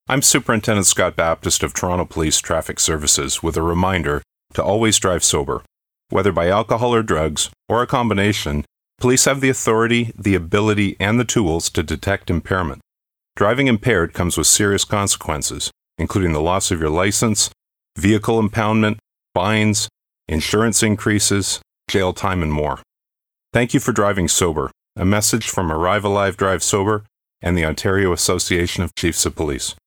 I'm Superintendent Scott Baptist of Toronto Police Traffic Services with a reminder to always drive sober. Whether by alcohol or drugs, or a combination, police have the authority, the ability, and the tools to detect impairment. Driving impaired comes with serious consequences, including the loss of your license, vehicle impoundment, fines, insurance increases, jail time, and more. Thank you for driving sober. A message from Arrive Alive Drive Sober and the Ontario Association of Chiefs of Police.